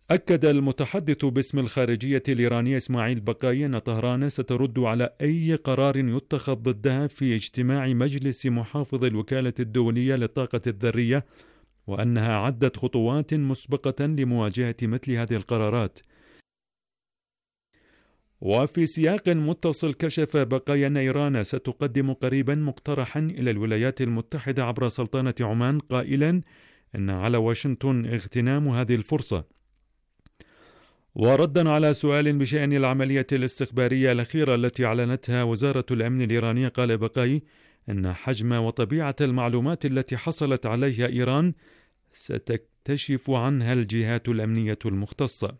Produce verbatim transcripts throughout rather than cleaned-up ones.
أكد المتحدث باسم الخارجية الإيرانية إسماعيل بقاي أن طهران سترد على أي قرار يتخذ ضدها في اجتماع مجلس محافظ الوكالة الدولية للطاقة الذرية، وأنها عدت خطوات مسبقة لمواجهة مثل هذه القرارات. وفي سياق متصل كشف بقاي أن إيران ستقدم قريبا مقترحا إلى الولايات المتحدة عبر سلطنة عمان، قائلا أن على واشنطن اغتنام هذه الفرصة. وردا على سؤال بشأن العملية الاستخبارية الأخيرة التي أعلنتها وزارة الأمن الإيرانية، قال بقاي أن حجم وطبيعة المعلومات التي حصلت عليها إيران ستكتشف عنها الجهات الأمنية المختصة.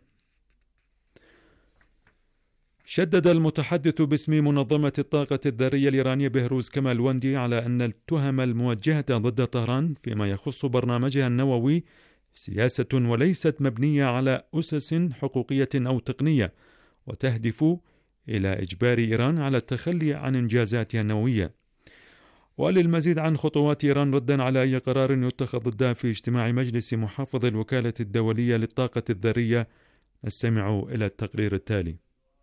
شدد المتحدث باسم منظمة الطاقة الذرية الإيرانية بهروز كمالوندي على أن التهم الموجهة ضد طهران فيما يخص برنامجها النووي سياسة وليست مبنية على أسس حقوقية أو تقنية، وتهدف إلى إجبار إيران على التخلي عن إنجازاتها النووية. وللمزيد عن خطوات إيران ردا على أي قرار يتخذ ضدها في اجتماع مجلس محافظ الوكالة الدولية للطاقة الذرية، نستمع إلى التقرير التالي.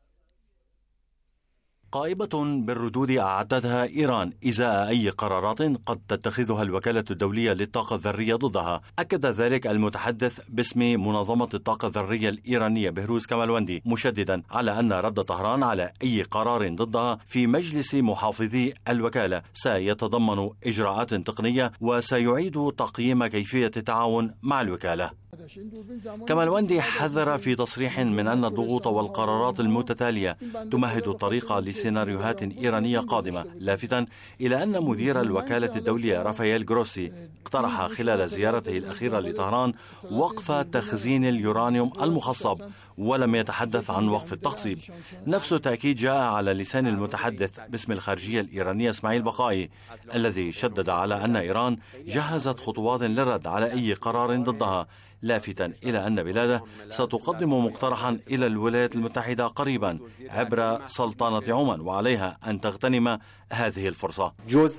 قائمة بالردود أعدتها إيران إزاء أي قرارات قد تتخذها الوكالة الدولية للطاقة الذرية ضدها. أكد ذلك المتحدث باسم منظمة الطاقة الذرية الإيرانية بهروز كمالوندي، مشددا على أن رد طهران على أي قرار ضدها في مجلس محافظي الوكالة سيتضمن إجراءات تقنية وسيعيد تقييم كيفية التعاون مع الوكالة. كمالوندي حذر في تصريح من أن الضغوط والقرارات المتتالية تمهد الطريق لسيناريوهات إيرانية قادمة، لافتا إلى أن مدير الوكالة الدولية رافائيل جروسي اقترح خلال زيارته الأخيرة لطهران وقف تخزين اليورانيوم المخصب، ولم يتحدث عن وقف التخصيب. نفس التأكيد جاء على لسان المتحدث باسم الخارجية الإيرانية إسماعيل بقاي، الذي شدد على أن إيران جهزت خطوات للرد على أي قرار ضدها، لافتا إلى أن بلاده ستقدم مقترحا إلى الولايات المتحدة قريبا عبر سلطنة عمان، وعليها أن تغتنم هذه الفرصة.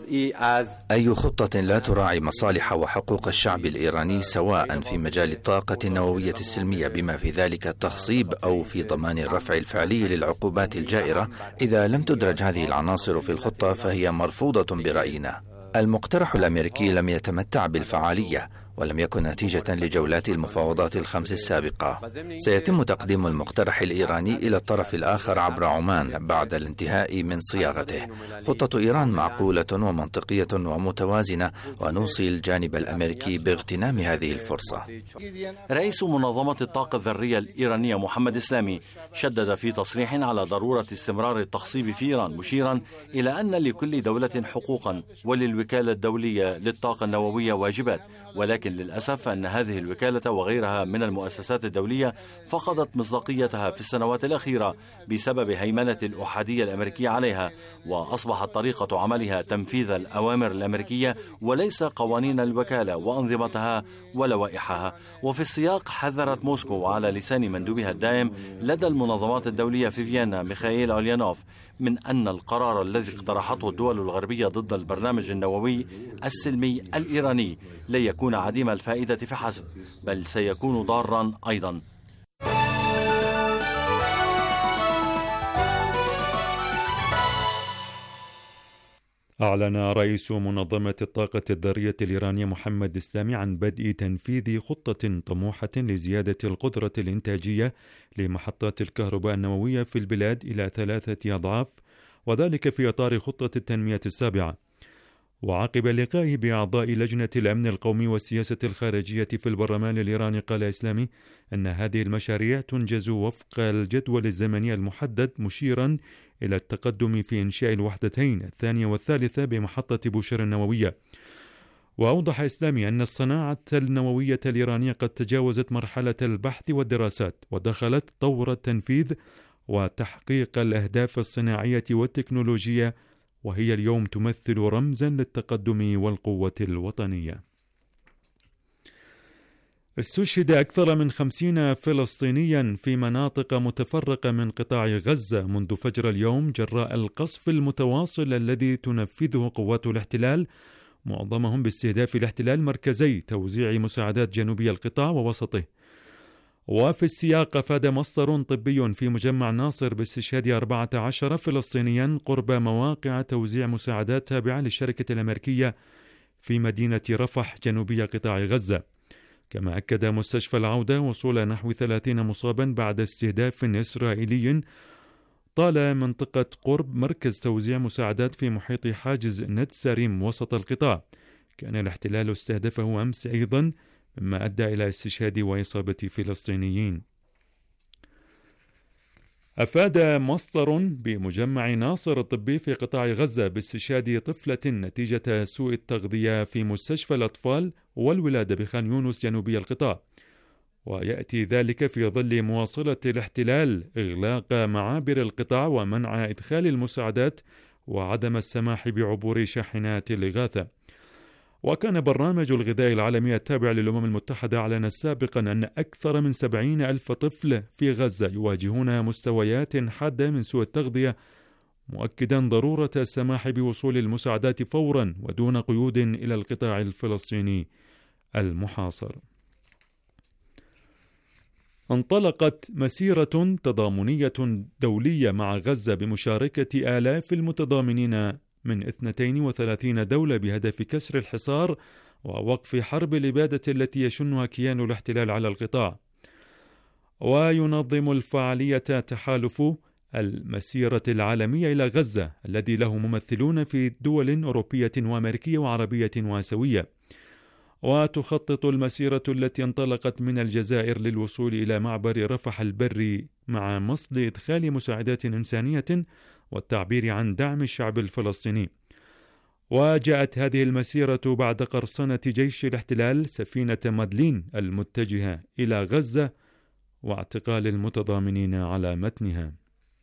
أي خطة لا تراعي مصالح وحقوق الشعب الإيراني سواء في مجال الطاقة النووية السلمية بما في ذلك التخصيب أو في ضمان الرفع الفعلي للعقوبات الجائرة، إذا لم تدرج هذه العناصر في الخطة فهي مرفوضة برأينا. المقترح الأمريكي لم يتمتع بالفعالية ولم يكن نتيجة لجولات المفاوضات الخمس السابقة. سيتم تقديم المقترح الإيراني إلى الطرف الآخر عبر عمان بعد الانتهاء من صياغته. خطة إيران معقولة ومنطقية ومتوازنة، ونوصي الجانب الأمريكي باغتنام هذه الفرصة. رئيس منظمة الطاقة الذرية الإيرانية محمد إسلامي شدد في تصريح على ضرورة استمرار التخصيب في إيران، مشيرا إلى أن لكل دولة حقوقا وللوكالة الدولية للطاقة النووية واجبات، ولكن للأسف أن هذه الوكالة وغيرها من المؤسسات الدولية فقدت مصداقيتها في السنوات الأخيرة بسبب هيمنة الأحادية الأمريكية عليها، وأصبحت طريقة عملها تنفيذ الأوامر الأمريكية وليس قوانين الوكالة وأنظمتها ولوائحها. وفي السياق حذرت موسكو على لسان مندوبها الدائم لدى المنظمات الدولية في فيينا ميخائيل أوليانوف من أن القرار الذي اقترحته الدول الغربية ضد البرنامج النووي السلمي الإيراني لن يكون عديم الفائدة فحسب، بل سيكون ضارا أيضا. أعلن رئيس منظمة الطاقة الذرية الإيرانية محمد إسلامي عن بدء تنفيذ خطة طموحة لزيادة القدرة الإنتاجية لمحطات الكهرباء النووية في البلاد إلى ثلاثة أضعاف، وذلك في إطار خطة التنمية السابعة. وعقب لقائه بأعضاء لجنة الأمن القومي والسياسة الخارجية في البرلمان الإيراني، قال إسلامي أن هذه المشاريع تنجز وفق الجدول الزمني المحدد، مشيرا إلى التقدم في إنشاء الوحدتين الثانية والثالثة بمحطة بوشهر النووية. وأوضح إسلامي أن الصناعة النووية الإيرانية قد تجاوزت مرحلة البحث والدراسات ودخلت طور التنفيذ وتحقيق الأهداف الصناعية والتكنولوجية، وهي اليوم تمثل رمزا للتقدم والقوة الوطنية. استشهد أكثر من خمسين فلسطينيا في مناطق متفرقة من قطاع غزة منذ فجر اليوم جراء القصف المتواصل الذي تنفذه قوات الاحتلال، معظمهم باستهداف الاحتلال مركزي توزيع مساعدات جنوبي القطاع ووسطه. وفي السياق أفاد مصدر طبي في مجمع ناصر باستشهاد أربعة عشر فلسطينيا قرب مواقع توزيع مساعدات تابعة للشركة الأمريكية في مدينة رفح جنوبي قطاع غزة. كما أكد مستشفى العودة وصول نحو ثلاثين مصابا بعد استهداف إسرائيلي طال منطقة قرب مركز توزيع مساعدات في محيط حاجز نتساريم وسط القطاع. كان الاحتلال استهدفه أمس أيضا، مما أدى إلى استشهاد وإصابة فلسطينيين. أفاد مصدر بمجمع ناصر الطبي في قطاع غزة باستشهاد طفلة نتيجة سوء التغذية في مستشفى الأطفال والولادة بخان يونس جنوبي القطاع، ويأتي ذلك في ظل مواصلة الاحتلال إغلاق معابر القطاع ومنع إدخال المساعدات وعدم السماح بعبور شاحنات الإغاثة. وكان برنامج الغذاء العالمي التابع للأمم المتحدة أعلن سابقا أن أكثر من سبعين ألف طفل في غزة يواجهون مستويات حادة من سوء التغذية، مؤكدا ضرورة السماح بوصول المساعدات فورا ودون قيود إلى القطاع الفلسطيني المحاصر. انطلقت مسيرة تضامنية دولية مع غزة بمشاركة آلاف المتضامنين من اثنتين وثلاثين دولة بهدف كسر الحصار ووقف حرب الإبادة التي يشنها كيان الاحتلال على القطاع. وينظم الفعالية تحالف المسيرة العالمية إلى غزة الذي له ممثلون في دول أوروبية وأمريكية وعربية وآسيوية. وتخطط المسيرة التي انطلقت من الجزائر للوصول إلى معبر رفح البري مع مصل إدخال مساعدات إنسانية والتعبير عن دعم الشعب الفلسطيني. وجاءت هذه المسيرة بعد قرصنة جيش الاحتلال سفينة مادلين المتجهة إلى غزة واعتقال المتضامنين على متنها.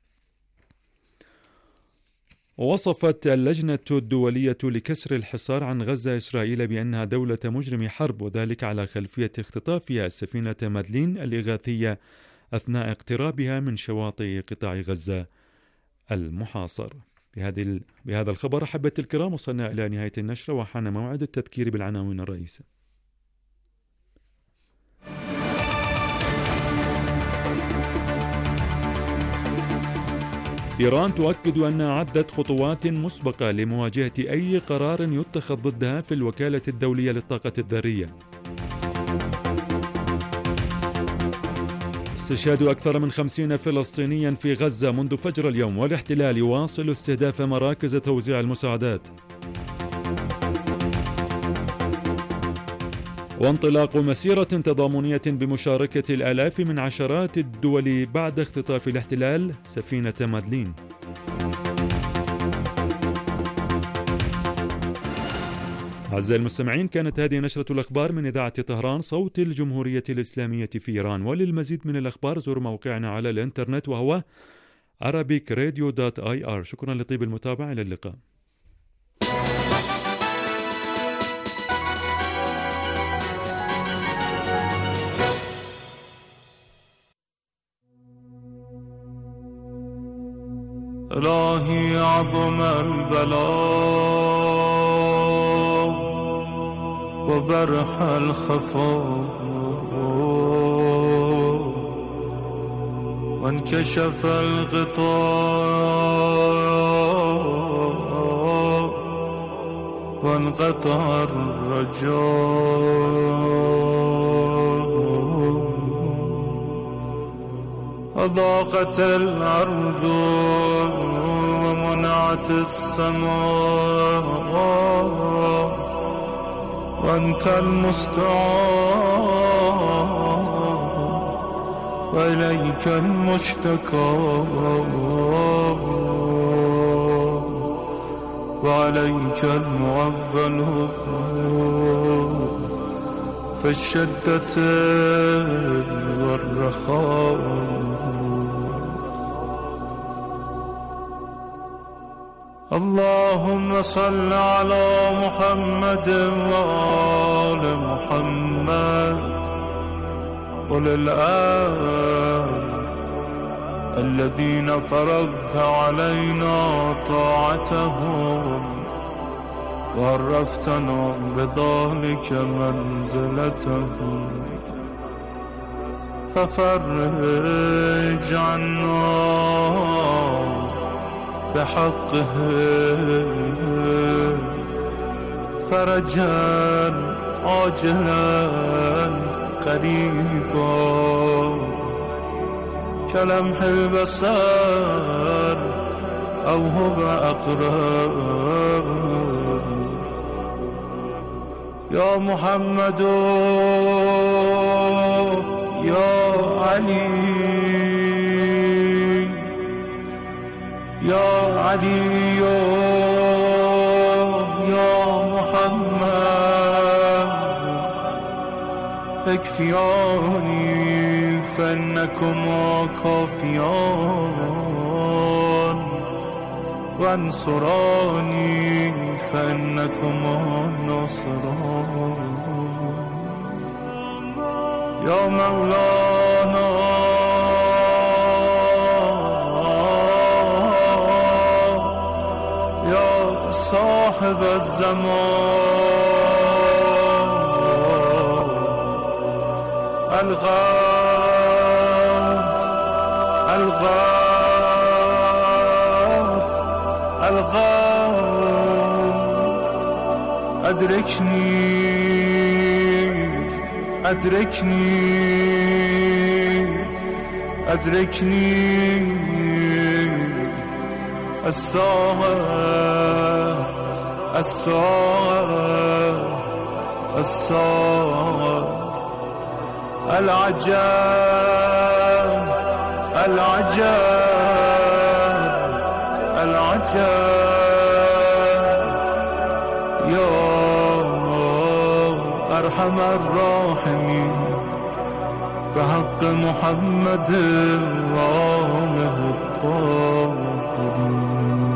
وصفت اللجنة الدولية لكسر الحصار عن غزة إسرائيل بأنها دولة مجرم حرب، وذلك على خلفية اختطافها سفينة مادلين الإغاثية أثناء اقترابها من شواطئ قطاع غزة المحاصر. بهذه بهذا الخبر أحبتي الكرام وصلنا إلى نهاية النشرة وحان موعد التذكير بالعناوين الرئيسة. إيران تؤكد أنها عدت خطوات مسبقة لمواجهة أي قرار يتخذ ضدها في الوكالة الدولية للطاقة الذرية. استشهاد أكثر من خمسين فلسطينيا في غزة منذ فجر اليوم، والاحتلال يواصل استهداف مراكز توزيع المساعدات. وانطلاق مسيرة تضامنية بمشاركة الآلاف من عشرات الدول بعد اختطاف الاحتلال سفينة مادلين. أعزائي المستمعين، كانت هذه نشرة الأخبار من إذاعة طهران صوت الجمهورية الإسلامية في إيران. وللمزيد من الأخبار زوروا موقعنا على الإنترنت وهو arabic radio dot i r. شكرا لطيب المتابعة، إلى اللقاء. إلهي عظم البلاء وبرح الخفاء وانكشف الغطاء وانقطع الرجاء أضاقت الأرض ومنعت السماء وأنت المستعان وإليك المشتكى وعليك المعول في الشدة والرخاء. اللهم صل على محمد وآل محمد وللآل الذين فرضت علينا طاعتهم وعرفتنا بذلك منزلتهم. ففرج عنا بحقه فرجا عاجلا قريبا كلمح البصر أو هو أقرب يا محمد يا علي يا علي يا محمد اكفياني فإنكما كافيان وانصراني فإنكما ناصران يا مولانا يا صاحب الزمان الغاث الغاث الغاث أدركني أدركني أدركني الساعة الساعة الساعة العجاب العجاب العجاب يا أرحم الراحمين بحق محمد وآله الطاهرين.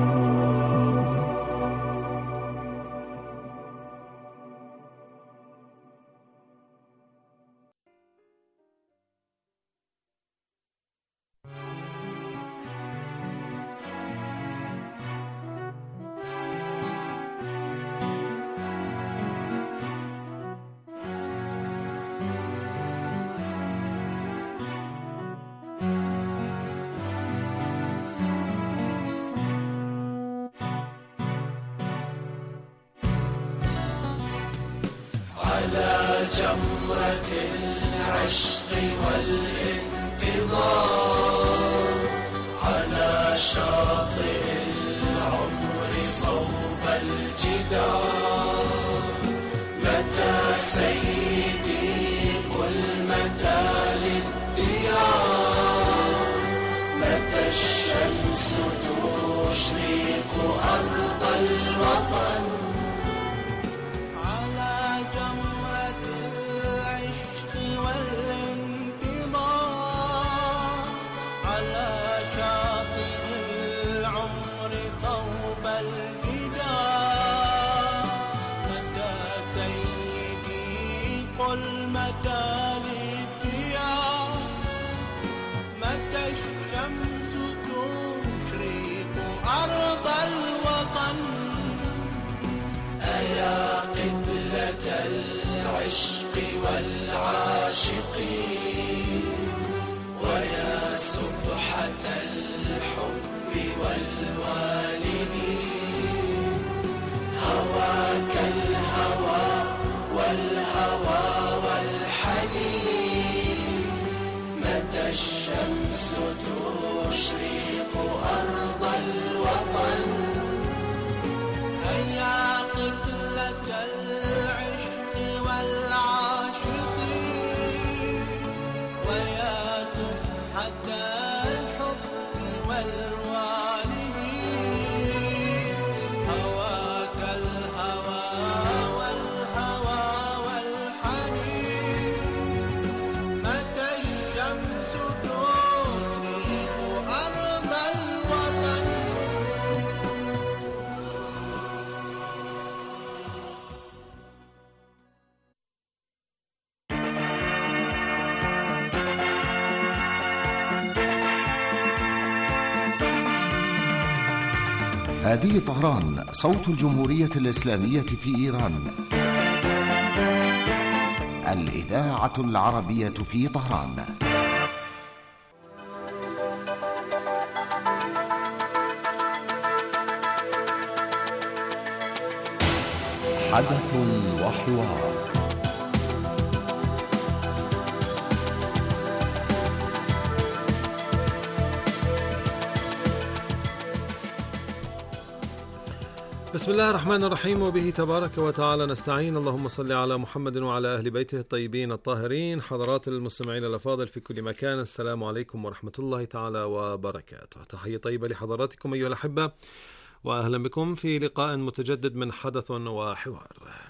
جمرة العشق والانتظار على شاطئ العمر صوب الجدار متى سيدي قل متى للديار متى الشمس تشرق أرض الوطن العشق والعاشقين ويا سبحة الحب والوالدين هواك الهوى والهوى والحنين متى الشمس تشرق أرض الوطن هيا قبلة العشق والعاشقين ويا سبحة الحب والوالدين هواك الهوى والهوى والحنين متى الشمس تشرق أرض الوطن. هذه طهران صوت الجمهورية الإسلامية في إيران. الإذاعة العربية في طهران. حدث وحوار. بسم الله الرحمن الرحيم، وبه تبارك وتعالى نستعين. اللهم صل على محمد وعلى أهل بيته الطيبين الطاهرين. حضرات المستمعين الأفاضل في كل مكان، السلام عليكم ورحمة الله تعالى وبركاته. تحية طيبة لحضراتكم أيها الأحبة، وأهلا بكم في لقاء متجدد من حدث وحوار.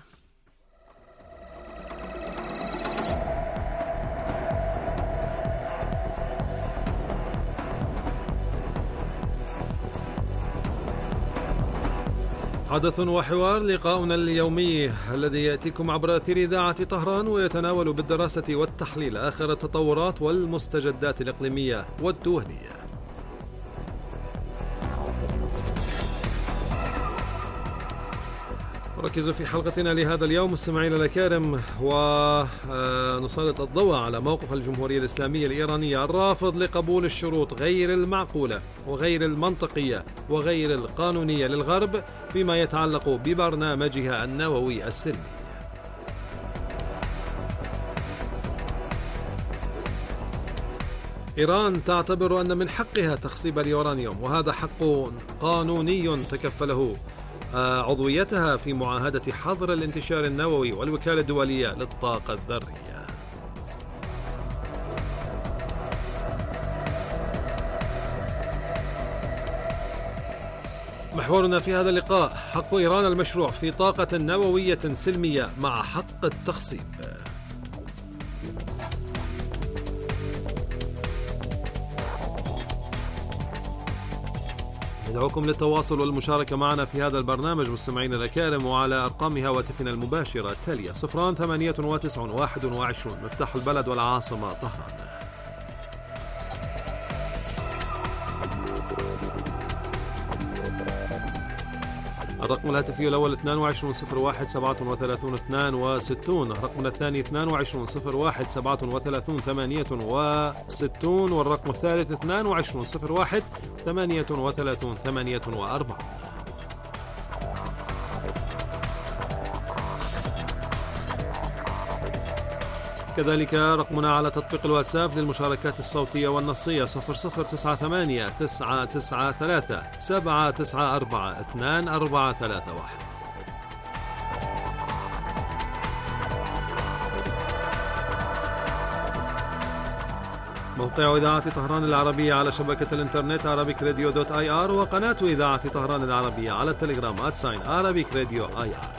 حدث وحوار، لقاؤنا اليومي الذي يأتيكم عبر أثير إذاعة طهران، ويتناول بالدراسة والتحليل آخر التطورات والمستجدات الإقليمية والدولية. نركز في حلقتنا لهذا اليوم مستمعينا الأكارم، ونسلط الضوء على موقف الجمهورية الإسلامية الإيرانية الرافض لقبول الشروط غير المعقولة وغير المنطقية وغير القانونية للغرب فيما يتعلق ببرنامجها النووي السلمي. إيران تعتبر أن من حقها تخصيب اليورانيوم، وهذا حق قانوني تكفله عضويتها في معاهدة حظر الانتشار النووي والوكالة الدولية للطاقة الذرية. محورنا في هذا اللقاء: حق إيران المشروع في طاقة نووية سلمية مع حق التخصيب. ندعوكم للتواصل والمشاركة معنا في هذا البرنامج مستمعين الأكارم، وعلى أرقام هواتفنا المباشرة التالية: صفران ثمانية وتسعون واحد وعشرون مفتاح البلد والعاصمة طهران، الرقم الهاتفي الأول اثنان وعشرون صفر واحد سبعة وثلاثون اثنان وستون، الرقم الثاني اثنان وعشرون صفر واحد سبعة وثلاثون ثمانية وستون، والرقم الثالث اثنان وعشرون صفر واحد ثمانية وثلاثون ثمانية وأربعون. كذلك رقمنا على تطبيق الواتساب للمشاركات الصوتية والنصية صفر صفر تسعة ثمانية تسعة تسعة ثلاثة سبعة تسعة أربعة اثنان أربعة ثلاثة واحد. موقع إذاعة طهران العربية على شبكة الإنترنت عربيك راديو دوت آي آر، وقناة إذاعة طهران العربية على التليجرام @ساين عربيك راديو آي آر.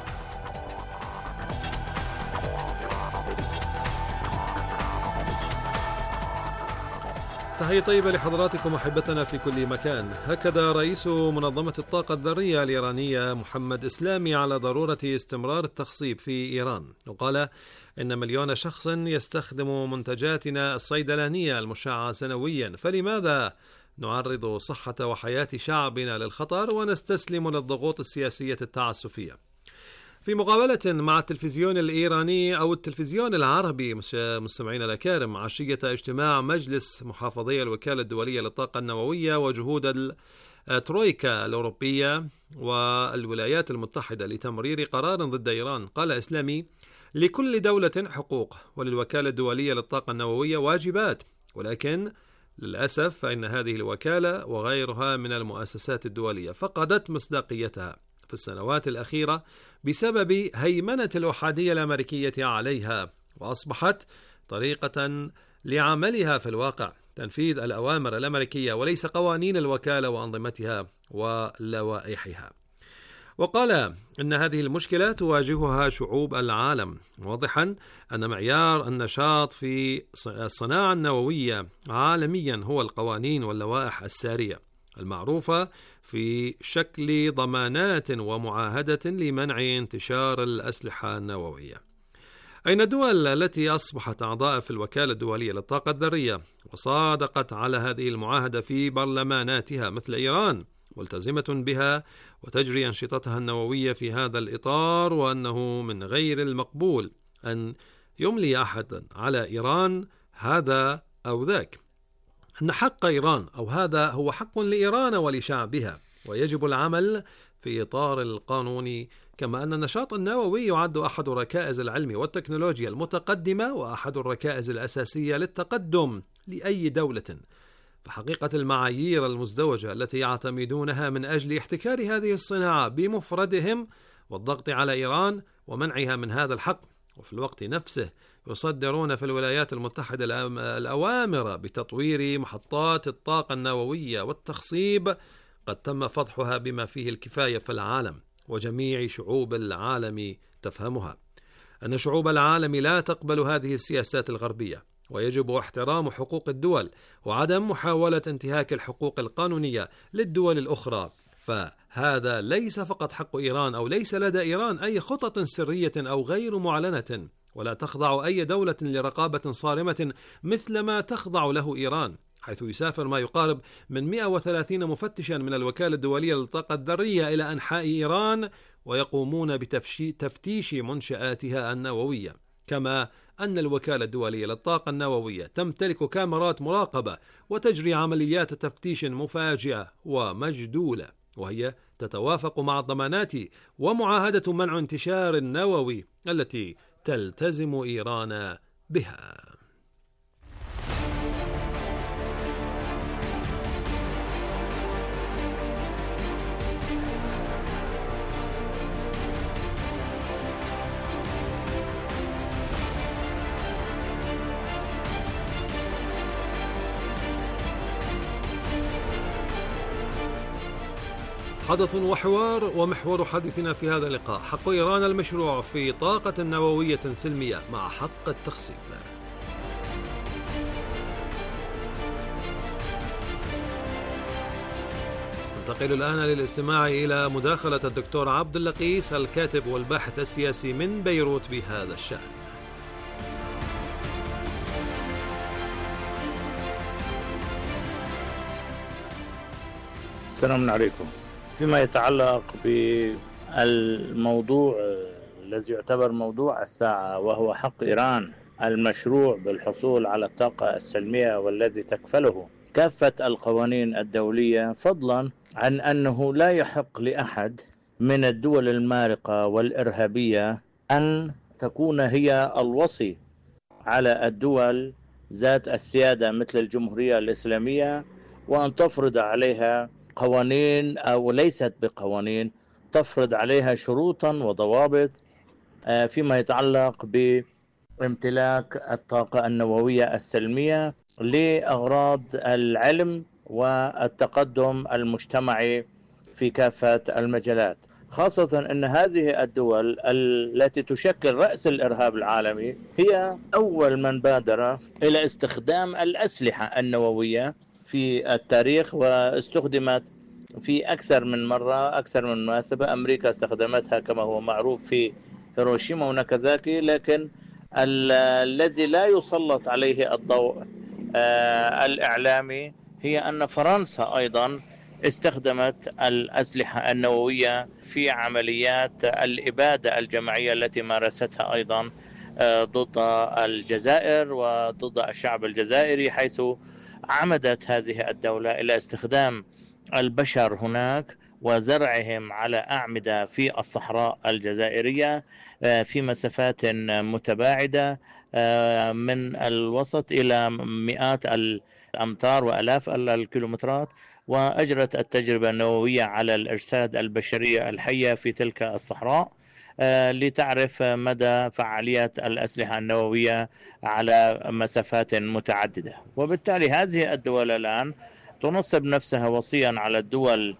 تحية طيبة لحضراتكم أحبتنا في كل مكان. هكذا رئيس منظمة الطاقة الذرية الإيرانية محمد إسلامي على ضرورة استمرار التخصيب في إيران، وقال إن مليون شخص يستخدم منتجاتنا الصيدلانية المشعة سنويا، فلماذا نعرض صحة وحياة شعبنا للخطر ونستسلم للضغوط السياسية التعسفية؟ في مقابلة مع التلفزيون الإيراني أو التلفزيون العربي مستمعينا الأكارم عشية اجتماع مجلس محافظي الوكالة الدولية للطاقة النووية وجهود الترويكا الأوروبية والولايات المتحدة لتمرير قرار ضد إيران، قال إسلامي: لكل دولة حقوق، وللوكالة الدولية للطاقة النووية واجبات، ولكن للأسف فإن هذه الوكالة وغيرها من المؤسسات الدولية فقدت مصداقيتها في السنوات الأخيرة بسبب هيمنة الأحادية الأمريكية عليها، وأصبحت طريقة لعملها في الواقع تنفيذ الأوامر الأمريكية وليس قوانين الوكالة وأنظمتها ولوائحها. وقال إن هذه المشكلة تواجهها شعوب العالم، واضحا أن معيار النشاط في الصناعة النووية عالميا هو القوانين واللوائح السارية المعروفة في شكل ضمانات ومعاهدة لمنع انتشار الأسلحة النووية. أين الدول التي أصبحت أعضاء في الوكالة الدولية للطاقة الذرية وصادقت على هذه المعاهدة في برلماناتها مثل إيران، ملتزمة بها وتجري أنشطتها النووية في هذا الإطار، وأنه من غير المقبول أن يملي أحد على إيران هذا أو ذاك. أن حق إيران أو هذا هو حق لإيران ولشعبها، ويجب العمل في إطار القانون، كما أن النشاط النووي يعد أحد ركائز العلم والتكنولوجيا المتقدمة وأحد الركائز الأساسية للتقدم لأي دولة. فحقيقة المعايير المزدوجة التي يعتمدونها من أجل احتكار هذه الصناعة بمفردهم والضغط على إيران ومنعها من هذا الحق، وفي الوقت نفسه يصدرون في الولايات المتحدة الأوامر بتطوير محطات الطاقة النووية والتخصيب، قد تم فضحها بما فيه الكفاية في العالم، وجميع شعوب العالم تفهمها. أن شعوب العالم لا تقبل هذه السياسات الغربية، ويجب احترام حقوق الدول وعدم محاولة انتهاك الحقوق القانونية للدول الأخرى. فهذا ليس فقط حق إيران، أو ليس لدى إيران أي خطط سرية أو غير معلنة، ولا تخضع أي دولة لرقابة صارمة مثل ما تخضع له إيران، حيث يسافر ما يقارب من مئة وثلاثين مفتشا من الوكالة الدولية للطاقة الذرية إلى أنحاء إيران، ويقومون بتفتيش منشآتها النووية. كما أن الوكالة الدولية للطاقة النووية تمتلك كاميرات مراقبة وتجري عمليات تفتيش مفاجئة ومجدولة، وهي تتوافق مع الضمانات ومعاهدة منع انتشار النووي التي تلتزم إيران بها. حدث وحوار، ومحور حديثنا في هذا اللقاء حق إيران المشروع في طاقة نووية سلمية مع حق التخصيب. ننتقل الآن للاستماع إلى مداخلة الدكتور عبد اللقيس الكاتب والباحث السياسي من بيروت بهذا الشأن. السلام عليكم. فيما يتعلق بالموضوع الذي يعتبر موضوع الساعة، وهو حق إيران المشروع بالحصول على الطاقة السلمية والذي تكفله كافة القوانين الدولية، فضلا عن أنه لا يحق لأحد من الدول المارقة والإرهابية أن تكون هي الوصي على الدول ذات السيادة مثل الجمهورية الإسلامية، وأن تفرض عليها قوانين أو ليست بقوانين، تفرض عليها شروطا وضوابط فيما يتعلق بامتلاك الطاقة النووية السلمية لأغراض العلم والتقدم المجتمعي في كافة المجالات، خاصة أن هذه الدول التي تشكل رأس الإرهاب العالمي هي أول من بادر إلى استخدام الأسلحة النووية في التاريخ، واستخدمت في أكثر من مرة، أكثر من مناسبة. أمريكا استخدمتها كما هو معروف في هيروشيما وناكازاكي، لكن الذي لا يسلط عليه الضوء آه الإعلامي هي أن فرنسا أيضا استخدمت الأسلحة النووية في عمليات الإبادة الجماعية التي مارستها أيضا آه ضد الجزائر وضد الشعب الجزائري، حيث عمدت هذه الدولة إلى استخدام البشر هناك وزرعهم على أعمدة في الصحراء الجزائرية في مسافات متباعدة من الوسط إلى مئات الأمتار وألاف الكيلومترات، وأجرت التجربة النووية على الأجساد البشرية الحية في تلك الصحراء لتعرف مدى فعالية الأسلحة النووية على مسافات متعددة. وبالتالي هذه الدول الآن تنصب نفسها وصيا على الدول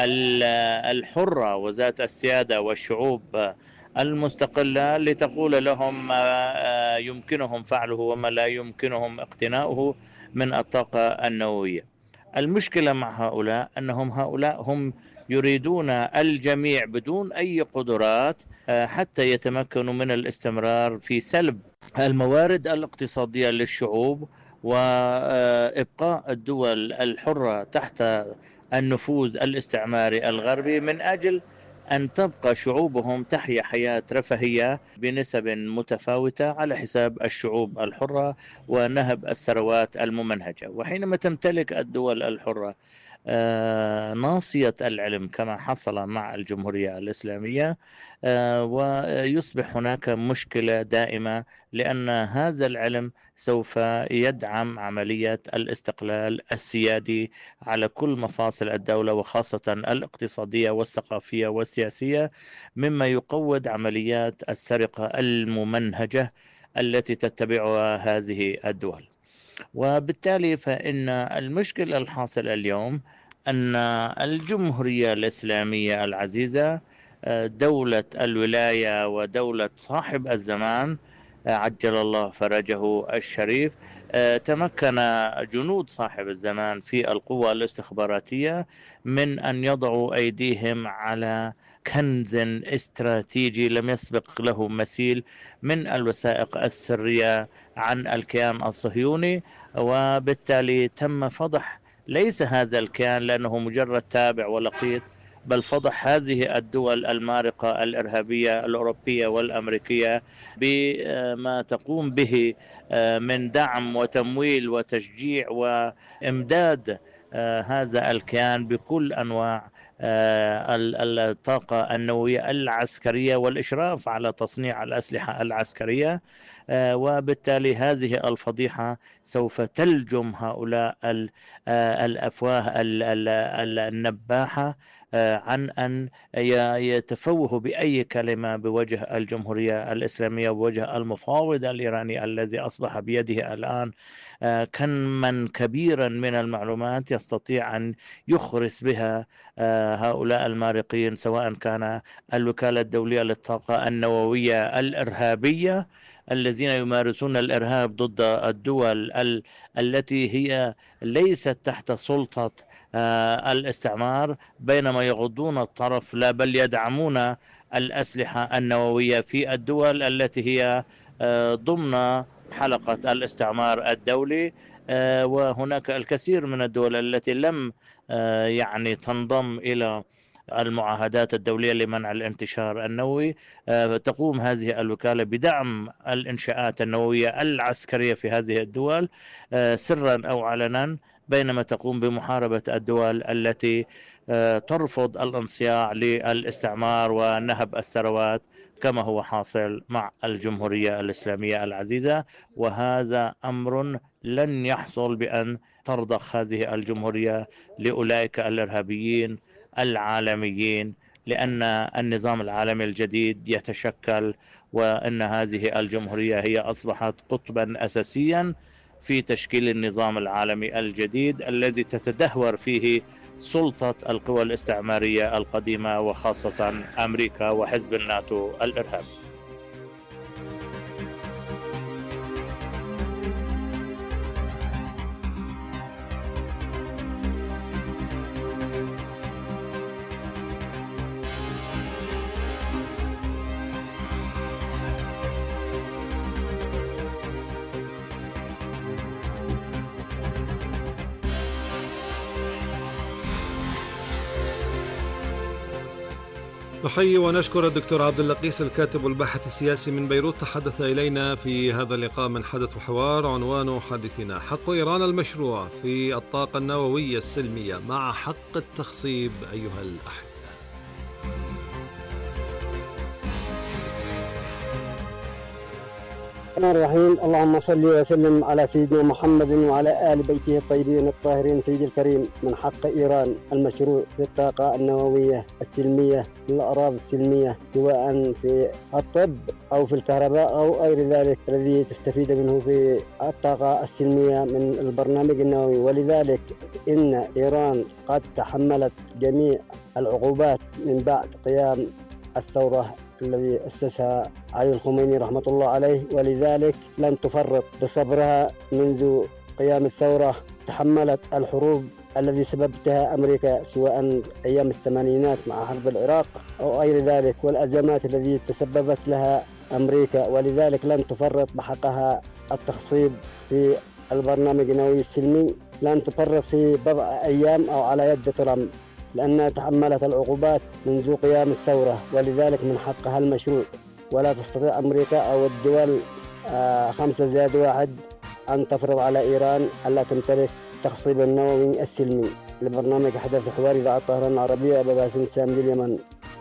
الحرة وذات السيادة والشعوب المستقلة لتقول لهم ما يمكنهم فعله وما لا يمكنهم اقتناؤه من الطاقة النووية. المشكلة مع هؤلاء أنهم هؤلاء هم يريدون الجميع بدون أي قدرات حتى يتمكنوا من الاستمرار في سلب الموارد الاقتصادية للشعوب وإبقاء الدول الحرة تحت النفوذ الاستعماري الغربي من أجل أن تبقى شعوبهم تحيا حياة رفاهية بنسب متفاوتة على حساب الشعوب الحرة ونهب الثروات الممنهجة. وحينما تمتلك الدول الحرة ناصية العلم كما حصل مع الجمهورية الإسلامية، ويصبح هناك مشكلة دائمة، لأن هذا العلم سوف يدعم عملية الاستقلال السيادي على كل مفاصل الدولة، وخاصة الاقتصادية والثقافية والسياسية، مما يقوض عمليات السرقة الممنهجة التي تتبعها هذه الدول. وبالتالي فإن المشكلة الحاصلة اليوم أن الجمهورية الإسلامية العزيزة، دولة الولاية ودولة صاحب الزمان عجل الله فرجه الشريف، تمكن جنود صاحب الزمان في القوى الاستخباراتية من أن يضعوا أيديهم على كنز استراتيجي لم يسبق له مثيل من الوثائق السرية عن الكيان الصهيوني. وبالتالي تم فضح ليس هذا الكيان لأنه مجرد تابع ولقيط، بل فضح هذه الدول المارقة الإرهابية الأوروبية والأمريكية بما تقوم به من دعم وتمويل وتشجيع وإمداد هذا الكيان بكل أنواع الطاقة النووية العسكرية والإشراف على تصنيع الأسلحة العسكرية. وبالتالي هذه الفضيحة سوف تلجم هؤلاء الأفواه النباحة عن أن يتفوهوا بأي كلمة بوجه الجمهورية الإسلامية ووجه المفاوض الإيراني الذي أصبح بيده الآن كما كبيرا من المعلومات يستطيع أن يخرس بها هؤلاء المارقين، سواء كان الوكالة الدولية للطاقة النووية الإرهابية الذين يمارسون الإرهاب ضد الدول ال... التي هي ليست تحت سلطة الاستعمار، بينما يغضون الطرف لا بل يدعمون الأسلحة النووية في الدول التي هي ضمن حلقة الاستعمار الدولي. وهناك الكثير من الدول التي لم يعني تنضم إلى المعاهدات الدولية لمنع الانتشار النووي. تقوم هذه الوكالة بدعم الإنشاءات النووية العسكرية في هذه الدول سرا أو علنا، بينما تقوم بمحاربة الدول التي ترفض الانصياع للاستعمار ونهب الثروات كما هو حاصل مع الجمهورية الإسلامية العزيزة. وهذا أمر لن يحصل بأن ترضخ هذه الجمهورية لأولئك الإرهابيين العالميين، لأن النظام العالمي الجديد يتشكل، وأن هذه الجمهورية هي أصبحت قطبا أساسيا في تشكيل النظام العالمي الجديد الذي تتدهور فيه سلطة القوى الاستعمارية القديمة وخاصة أمريكا وحزب الناتو الإرهابي. نحيي ونشكر الدكتور عبد اللقيس الكاتب والباحث السياسي من بيروت، تحدث إلينا في هذا اللقاء من حدث وحوار عنوان حديثنا حق إيران المشروع في الطاقة النووية السلمية مع حق التخصيب أيها الأحبة. الرحمن الرحيم. اللهم صل وسلم على سيدنا محمد وعلى آل بيته الطيبين الطاهرين. سيدي الكريم، من حق إيران المشروع في الطاقة النووية السلمية للأراضي السلمية، سواء في الطب أو في الكهرباء أو غير ذلك الذي تستفيد منه في الطاقة السلمية من البرنامج النووي. ولذلك إن إيران قد تحملت جميع العقوبات من بعد قيام الثورة الذي أسسها علي الخميني رحمة الله عليه، ولذلك لن تفرط بصبرها منذ قيام الثورة. تحملت الحروب الذي سببتها أمريكا سواء أيام الثمانينات مع حرب العراق أو غير ذلك، والأزمات التي تسببت لها أمريكا، ولذلك لن تفرط بحقها التخصيب في البرنامج النووي السلمي. لن تفرط في بضع أيام أو على يد ترامب. لأنها تحملت العقوبات منذ قيام الثورة، ولذلك من حقها المشروع. ولا تستطيع أمريكا أو الدول آه خمسة زائد واحد أن تفرض على إيران ألا تمتلك تخصيب النووي السلمي. لبرنامج حدث حوار إذاعة طهران العربية، أبو باسم السامي، اليمن.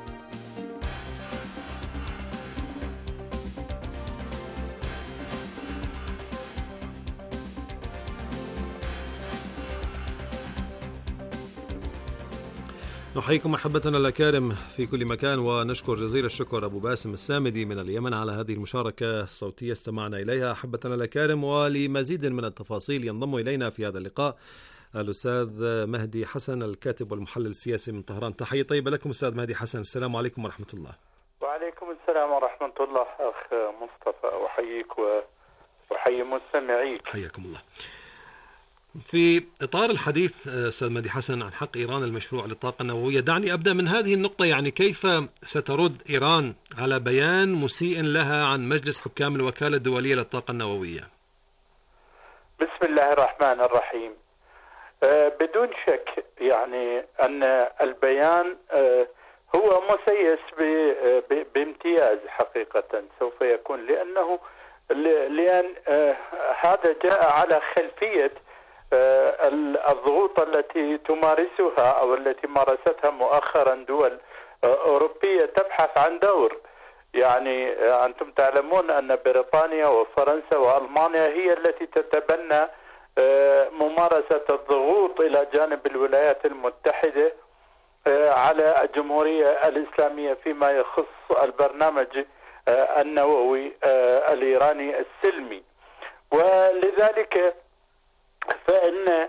نحييكم محبتنا الأكارم في كل مكان، ونشكر جزيل الشكر أبو باسم السامدي من اليمن على هذه المشاركة الصوتية استمعنا إليها. أحبتنا الأكارم، ولمزيد من التفاصيل ينضم إلينا في هذا اللقاء الأستاذ مهدي حسن، الكاتب والمحلل السياسي من طهران. تحية طيبة لكم أستاذ مهدي حسن، السلام عليكم ورحمة الله. وعليكم السلام ورحمة الله أخ مصطفى، أحييك وأحيي مستمعيك. حياكم الله. في إطار الحديث أستاذ مهدي حسن عن حق إيران المشروع للطاقة النووية، دعني أبدأ من هذه النقطة. يعني كيف سترد إيران على بيان مسيء لها عن مجلس حكام الوكالة الدولية للطاقة النووية؟ بسم الله الرحمن الرحيم. بدون شك يعني أن البيان هو مسيس بامتياز حقيقة سوف يكون، لأنه لأن هذا جاء على خلفية الضغوط التي تمارسها أو التي مارستها مؤخرا دول أوروبية تبحث عن دور. يعني أنتم تعلمون أن بريطانيا وفرنسا وألمانيا هي التي تتبنى ممارسة الضغوط إلى جانب الولايات المتحدة على الجمهورية الإسلامية فيما يخص البرنامج النووي الإيراني السلمي. ولذلك فإن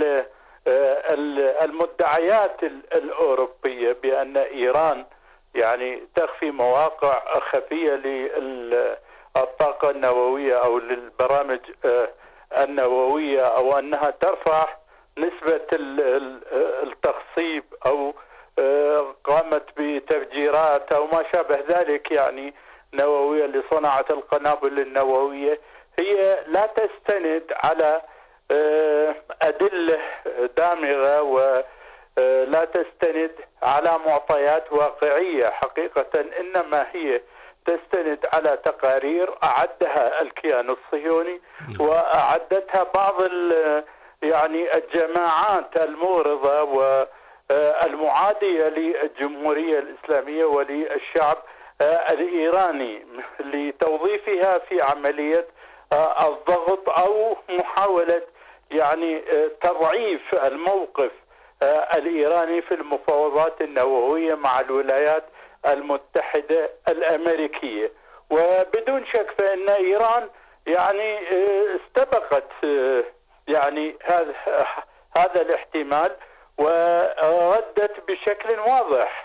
المدعيات الأوروبية بأن إيران يعني تخفي مواقع خفية للطاقة النووية أو للبرامج النووية، أو أنها ترفع نسبة التخصيب أو قامت بتفجيرات أو ما شابه ذلك يعني نووية لصناعة القنابل النووية، هي لا تستند على أدلة دامغة ولا تستند على معطيات واقعية حقيقة، إنما هي تستند على تقارير أعدها الكيان الصهيوني وأعدتها بعض يعني الجماعات المورضة والمعادية للجمهورية الإسلامية وللشعب الإيراني لتوظيفها في عملية الضغط أو محاولة يعني تضعيف الموقف الإيراني في المفاوضات النووية مع الولايات المتحدة الأمريكية. وبدون شك فإن إيران يعني استبقت يعني هذا هذا الاحتمال وردت بشكل واضح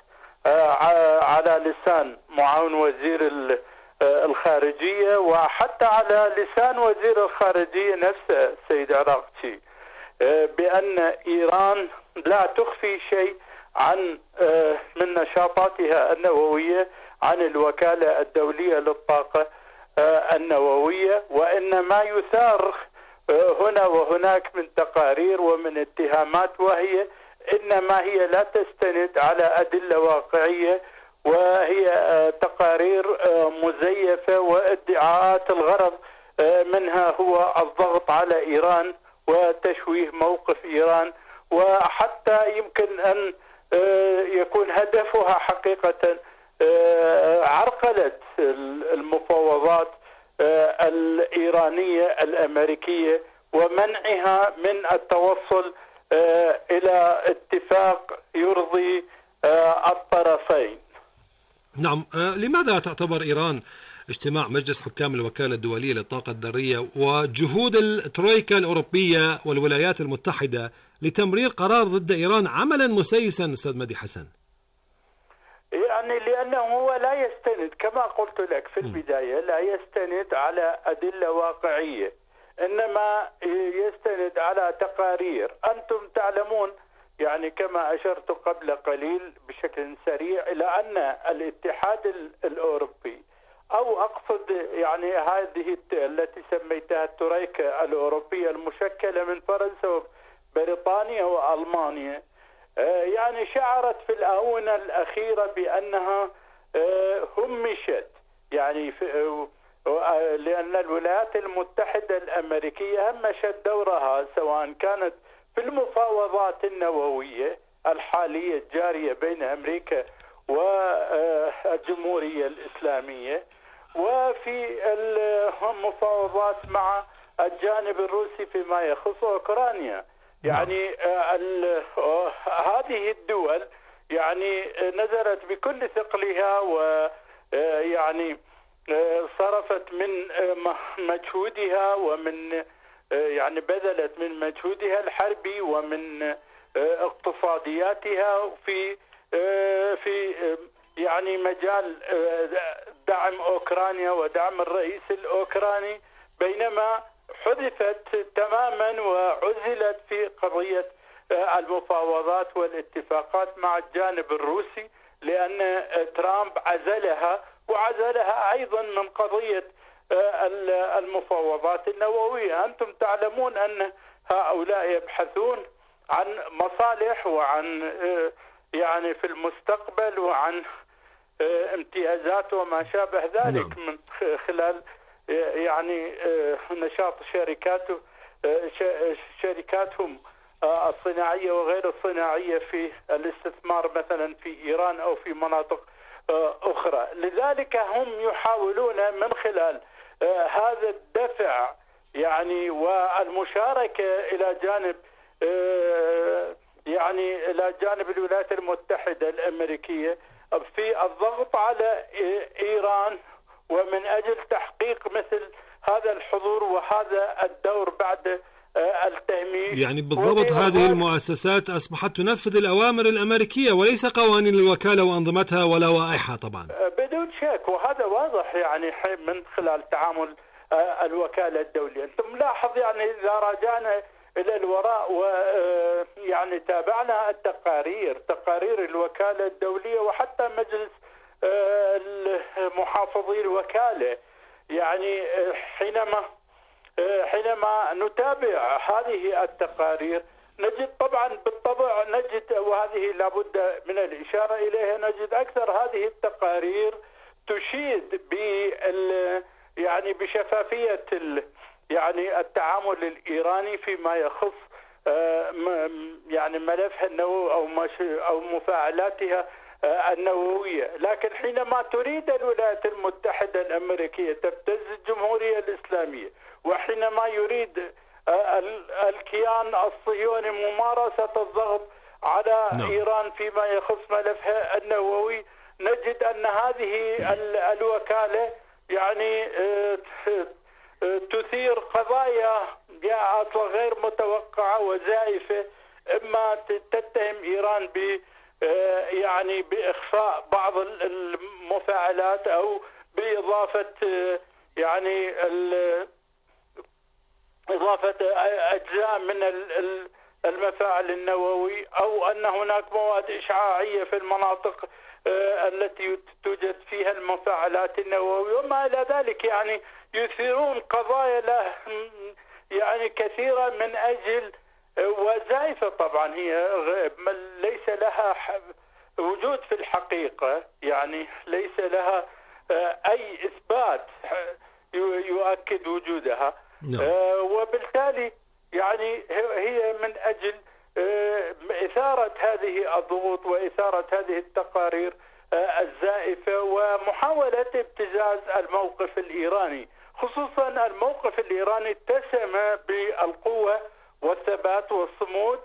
على لسان معاون وزير الخارجية وحتى على لسان وزير الخارجية نفسه السيد عراقچي بأن إيران لا تخفي شيء عن من نشاطاتها النووية عن الوكالة الدولية للطاقة النووية، وإن ما يثار هنا وهناك من تقارير ومن اتهامات وهي إنما هي لا تستند على أدلة واقعية، وهي تقارير مزيفة وادعاءات الغرض منها هو الضغط على إيران وتشويه موقف إيران، وحتى يمكن أن يكون هدفها حقيقة عرقلة المفاوضات الإيرانية الأمريكية ومنعها من التوصل إلى اتفاق يرضي الطرفين. نعم، لماذا تعتبر إيران اجتماع مجلس حكام الوكالة الدولية للطاقة الذرية وجهود الترويكا الأوروبية والولايات المتحدة لتمرير قرار ضد إيران عملا مسيسا أستاذ مهدي حسن؟ يعني لأنه هو لا يستند كما قلت لك في البداية، لا يستند على أدلة واقعية، إنما يستند على تقارير. أنتم تعلمون يعني كما أشرت قبل قليل بشكل سريع إلى أن الاتحاد الأوروبي أو أقصد يعني هذه التي سميتها الترويكا الأوروبية المشكلة من فرنسا وبريطانيا وألمانيا يعني شعرت في الآونة الأخيرة بأنها همشت، يعني لأن الولايات المتحدة الأمريكية همشت دورها سواء كانت في المفاوضات النووية الحالية الجارية بين أمريكا والجمهورية الإسلامية، وفي المفاوضات مع الجانب الروسي فيما يخص أوكرانيا. يعني هذه الدول يعني نزلت بكل ثقلها، ويعني صرفت من مجهودها ومن يعني بذلت من مجهودها الحربي ومن اقتصادياتها في في يعني مجال دعم أوكرانيا ودعم الرئيس الأوكراني، بينما حذفت تماما وعزلت في قضية المفاوضات والاتفاقات مع الجانب الروسي، لأن ترامب عزلها وعزلها أيضا من قضية المفاوضات النووية. أنتم تعلمون أن هؤلاء يبحثون عن مصالح وعن يعني في المستقبل وعن امتيازات وما شابه ذلك من خلال يعني نشاط شركاته شركاتهم الصناعية وغير الصناعية في الاستثمار مثلا في إيران أو في مناطق أخرى. لذلك هم يحاولون من خلال هذا الدفع يعني والمشاركة إلى جانب يعني إلى جانب الولايات المتحدة الأمريكية في الضغط على إيران، ومن أجل تحقيق مثل هذا الحضور وهذا الدور بعد التهميش. يعني بالضبط هذه المؤسسات أصبحت تنفذ الأوامر الأمريكية وليس قوانين الوكالة وأنظمتها ولوائحها طبعا بدون شك، وهذا واضح يعني من خلال تعامل الوكالة الدولية. أنت ملاحظ يعني إذا راجعنا إلى الوراء ويعني تابعنا التقارير تقارير الوكالة الدولية وحتى مجلس محافظي الوكالة، يعني حينما حينما نتابع هذه التقارير نجد طبعا بالطبع نجد وهذه لابد من الإشارة إليها نجد أكثر هذه التقارير تشيد بال يعني بشفافية يعني التعامل الإيراني فيما يخص يعني ملفها النووي أو أو مفاعلاتها النووية. لكن حينما تريد الولايات المتحدة الأمريكية تبتز الجمهورية الإسلامية، وحينما يريد الكيان الصهيوني ممارسة الضغط على no. إيران فيما يخص ملفها النووي، نجد أن هذه الوكالة يعني تثير قضايا جاءت غير متوقعة وزائفة، إما تتهم إيران ب يعني بإخفاء بعض المفاعلات أو بإضافة يعني إضافة أجزاء من المفاعل النووي، أو أن هناك مواد إشعاعية في المناطق التي توجد فيها المفاعلات النووية وما إلى ذلك. يعني يثيرون قضايا له يعني كثيرة من أجل وزائفة طبعا هي ليس لها وجود في الحقيقة، يعني ليس لها أي إثبات يؤكد وجودها. no. وبالتالي يعني هي من أجل إثارة هذه الضغوط وإثارة هذه التقارير الزائفة ومحاولة ابتزاز الموقف الإيراني، خصوصا الموقف الإيراني اتسم بالقوة والثبات والصمود،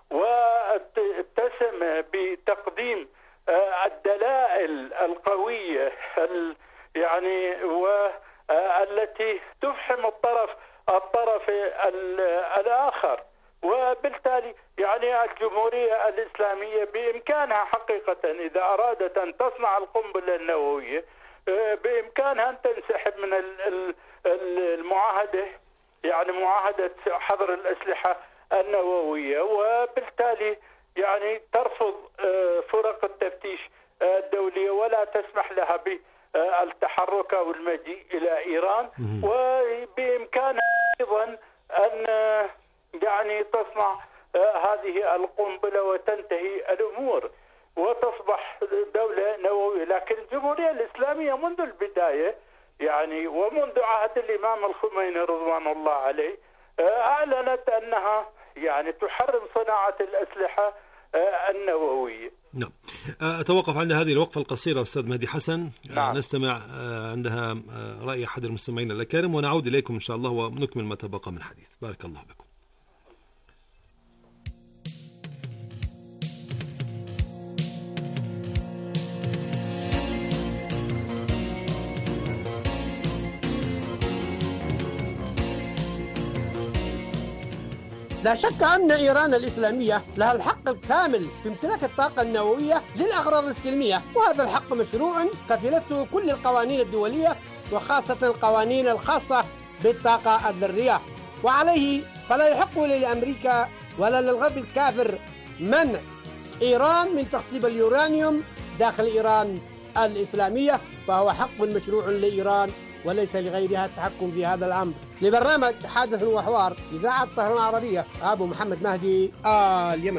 واتسم بتقديم الدلائل القوية يعني والتي تفحم الطرف الطرف الآخر. وبالتالي يعني الجمهورية الإسلامية بإمكانها حقيقة إذا أرادت أن تصنع القنبلة النووية بإمكانها أن تنسحب من المعاهدة، يعني معاهدة حظر الأسلحة النووية، وبالتالي يعني ترفض فرق التفتيش الدولية ولا تسمح لها بالتحرك أو المجيء إلى إيران. وبإمكانها أيضا أن يعني تصنع هذه القنبلة وتنتهي الأمور وتصبح دولة نووية. لكن الجمهورية الإسلامية منذ البداية يعني ومنذ عهد الإمام الخميني رضوان الله عليه أعلنت أنها يعني تحرم صناعة الأسلحة النووية. نعم. أتوقف عند هذه الوقفة القصيرة أستاذ مهدي حسن. نعم. نستمع عندها رأي أحد المستمعين الأكارم ونعود إليكم إن شاء الله ونكمل ما تبقى من حديث. بارك الله بكم. لا شك أن إيران الإسلامية لها الحق الكامل في امتلاك الطاقة النووية للأغراض السلمية، وهذا الحق مشروع كفلته كل القوانين الدولية وخاصة القوانين الخاصة بالطاقة الذرية، وعليه فلا يحق لأمريكا ولا للغرب الكافر منع إيران من تخصيب اليورانيوم داخل إيران الإسلامية، فهو حق مشروع لإيران وليس لغيرها التحكم في هذا الأمر. لبرنامج حدث وحوار إذاعة طهران العربية، أبو محمد مهدي، آه اليمن.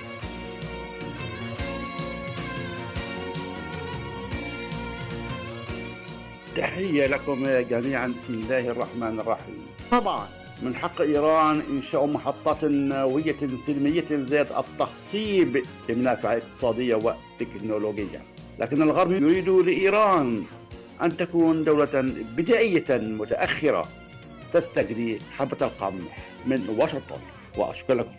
تحية لكم جميعا، بسم الله الرحمن الرحيم. طبعا من حق إيران إنشاء محطات نووية سلمية ذات التخصيب بمنافع اقتصادية وتكنولوجية، لكن الغرب يريد لإيران أن تكون دولة بدائية متأخرة تستجري حبة القمح من واشنطن. وأشكر لكم.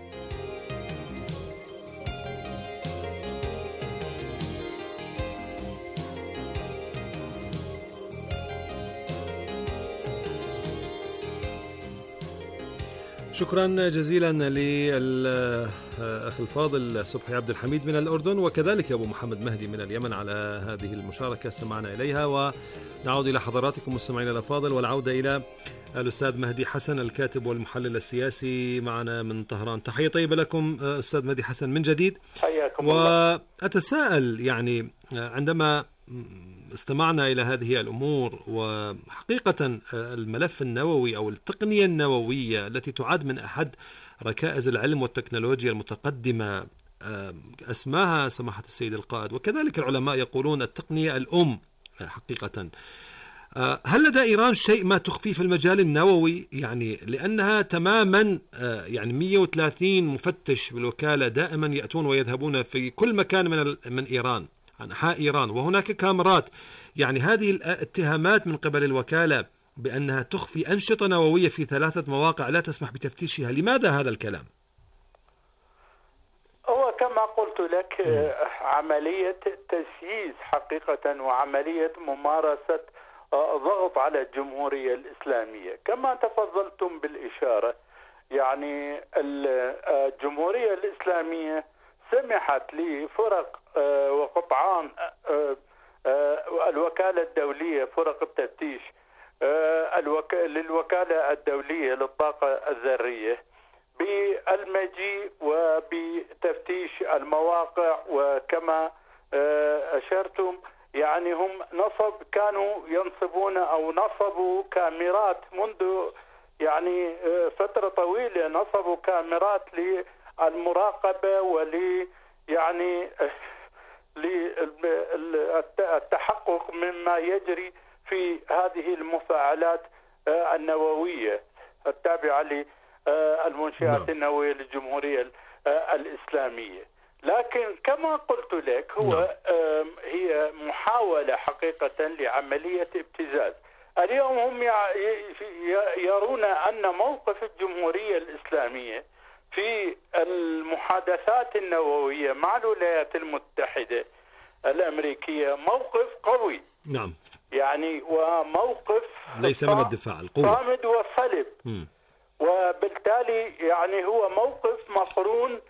شكرا جزيلا للأخ الفاضل صبحي عبد الحميد من الأردن، وكذلك أبو محمد مهدي من اليمن على هذه المشاركة استمعنا إليها. ونعود إلى حضراتكم مستمعينا الأفاضل، والعودة إلى الأستاذ مهدي حسن الكاتب والمحلل السياسي معنا من طهران. تحية طيبة لكم أستاذ مهدي حسن من جديد. حياكم الله. وأتساءل يعني عندما استمعنا إلى هذه الأمور، وحقيقة الملف النووي أو التقنية النووية التي تعد من أحد ركائز العلم والتكنولوجيا المتقدمة أسماها سماحة السيد القائد، وكذلك العلماء يقولون التقنية الأم حقيقة. هل لدى إيران شيء ما تخفيه في المجال النووي؟ يعني لأنها تماما يعني مئة وثلاثين مفتش بالوكالة دائما يأتون ويذهبون في كل مكان من من إيران، أنحاء إيران، وهناك كاميرات. يعني هذه الاتهامات من قبل الوكالة بأنها تخفي أنشطة نووية في ثلاثة مواقع لا تسمح بتفتيشها، لماذا هذا الكلام؟ هو كما قلت لك عملية تسييس حقيقة وعملية ممارسة ضغط على الجمهورية الإسلامية كما تفضلتم بالإشارة. يعني الجمهورية الإسلامية سمحت لفرق وقطعان الوكالة الدولية، فرق التفتيش للوكالة الدولية للطاقة الذرية بالمجيء وبتفتيش المواقع، وكما أشرتم يعني هم نصب كانوا ينصبون أو نصبوا كاميرات منذ يعني فترة طويلة، نصبوا كاميرات للمراقبة ولي يعني للتحقق مما يجري في هذه المفاعلات النووية التابعة للمنشآت النووية للجمهورية الإسلامية. لكن كما قلت لك هو هي محاولة حقيقة لعملية ابتزاز. اليوم هم يرون أن موقف الجمهورية الإسلامية في المحادثات النووية مع الولايات المتحدة الأمريكية موقف قوي. نعم. يعني وموقف ليس من الدفاع، القوة صامد وصلب. م. وبالتالي يعني هو موقف مقرون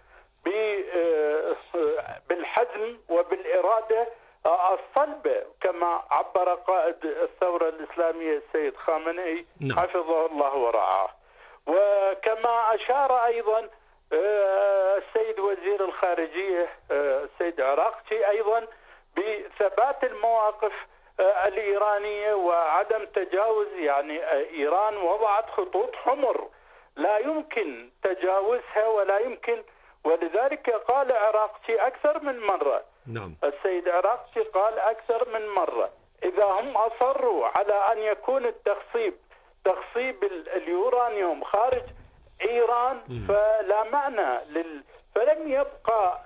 بالحزم وبالإرادة الصلبة كما عبر قائد الثورة الإسلامية السيد خامنئي نعم. حفظه الله ورعاه. وكما أشار أيضا السيد وزير الخارجية السيد عراقچي أيضا بثبات المواقف الإيرانية وعدم تجاوز. يعني إيران وضعت خطوط حمر لا يمكن تجاوزها ولا يمكن. ولذلك قال عراقشي أكثر من مرة، نعم. السيد عراقشي قال أكثر من مرة إذا هم أصروا على أن يكون التخصيب تخصيب اليورانيوم خارج إيران فلا معنى لل... فلم يبقى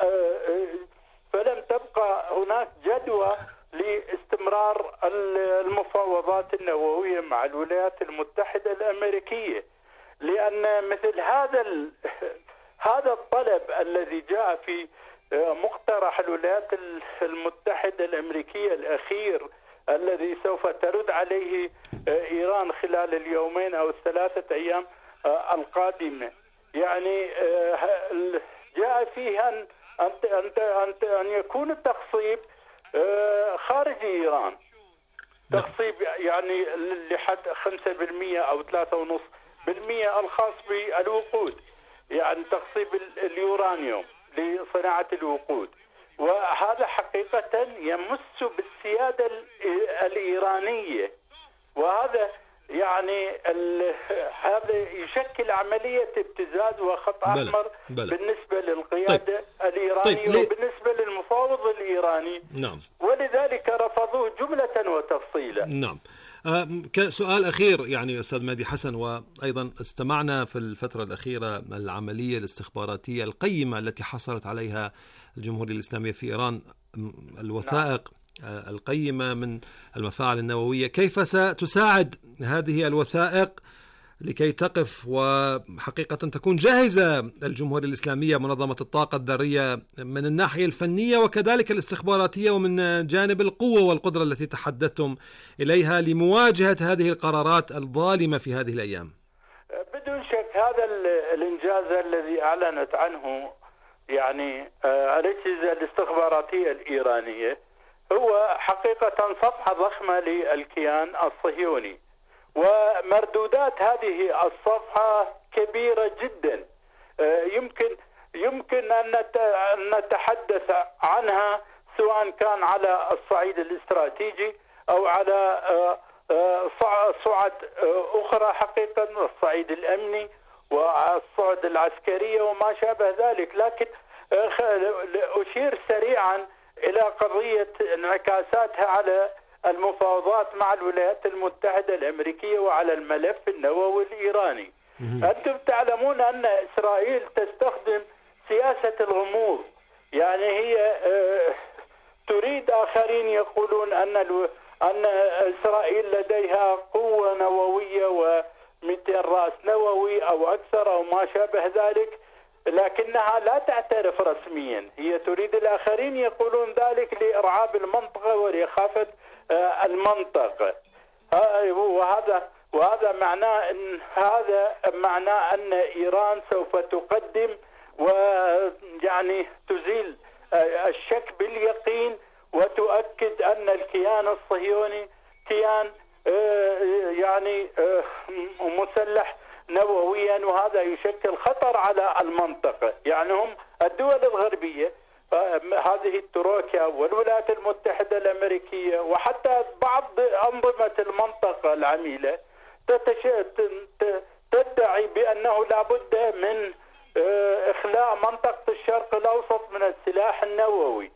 فلم تبقى هناك جدوى لاستمرار المفاوضات النووية مع الولايات المتحدة الأمريكية، لأن مثل هذا ال... هذا الطلب الذي جاء في مقترح الولايات المتحدة الأمريكية الأخير الذي سوف ترد عليه إيران خلال اليومين أو الثلاثة أيام القادمة، يعني جاء فيها أن أن أن يكون التخصيب خارج إيران، تخصيب يعني لحد خمسة بالمئة أو ثلاثة ونص بالمئة الخاص بالوقود، يعني تخصيب اليورانيوم لصناعة الوقود. وهذا حقيقة يمس بالسيادة الإيرانية، وهذا يعني هذا يشكل عملية ابتزاز وخط أحمر بالنسبة للقيادة طيب. الإيرانية طيب. وبالنسبة للمفاوض الإيراني، نعم. ولذلك رفضوه جملة وتفصيلا. نعم. كسؤال أخير يعني أستاذ مهدي حسن، وأيضا استمعنا في الفترة الأخيرة العملية الاستخباراتية القيمة التي حصلت عليها الجمهورية الإسلامية في إيران، الوثائق نعم. القيمة من المفاعل النووية، كيف ستساعد هذه الوثائق لكي تقف وحقيقة تكون جاهزة الجمهورية الإسلامية منظمة الطاقة الذرية من الناحية الفنية وكذلك الاستخباراتية ومن جانب القوة والقدرة التي تحدثتم إليها لمواجهة هذه القرارات الظالمة في هذه الأيام؟ بدون شك هذا الإنجاز الذي أعلنت عنه يعني الأجهزة الاستخباراتية الإيرانية هو حقيقة صفحة ضخمة للكيان الصهيوني، ومردودات هذه الصفحة كبيرة جدا، يمكن يمكن أن نتحدث عنها سواء كان على الصعيد الاستراتيجي أو على صعد أخرى حقيقة، الصعيد الأمني والصعد العسكرية وما شابه ذلك. لكن أشير سريعا إلى قضية انعكاساتها على المفاوضات مع الولايات المتحدة الأمريكية وعلى الملف النووي الإيراني. أنتم تعلمون أن إسرائيل تستخدم سياسة الغموض، يعني هي تريد، آخرين يقولون أن أن إسرائيل لديها قوة نووية ومئتين رأس نووي أو أكثر أو ما شابه ذلك، لكنها لا تعترف رسميا. هي تريد، الآخرين يقولون ذلك لإرعاب المنطقة ولإخافة المنطقة، وهذا وهذا معناه أن هذا معناه أن إيران سوف تقدم ويعني تزيل الشك باليقين وتؤكد أن الكيان الصهيوني كيان يعني مسلح نوويا، وهذا يشكل خطر على المنطقة. يعني هم الدول الغربية، هذه التروكيا والولايات المتحدة الأمريكية وحتى بعض أنظمة المنطقة العميلة تدعي بأنه لا بد من إخلاء منطقة الشرق الأوسط من السلاح النووي،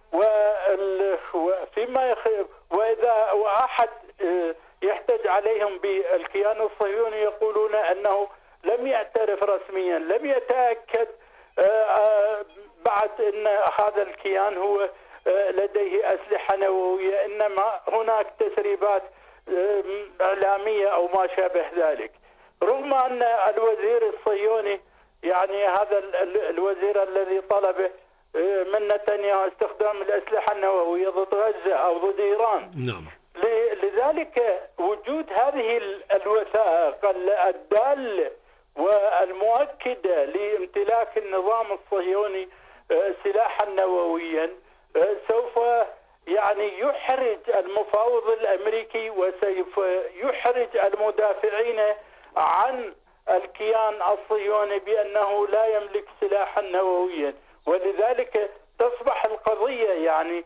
وفيما يخ... وإذا وأحد يحتج عليهم بالكيان الصهيوني يقولون أنه لم يعترف رسميا، لم يتأكد بعد أن هذا الكيان هو لديه أسلحة نووية، إنما هناك تسريبات إعلامية أو ما شابه ذلك. رغم أن الوزير الصهيوني يعني هذا الوزير الذي طلب من نتنياهو استخدام الأسلحة النووية ضد غزة أو ضد إيران، نعم. لذلك وجود هذه الوثائق الدالة والمؤكدة لامتلاك النظام الصهيوني سلاحا نوويا سوف يعني يحرج المفاوض الأمريكي وسوف يحرج المدافعين عن الكيان الصهيوني بأنه لا يملك سلاحا نوويا. ولذلك تصبح القضية يعني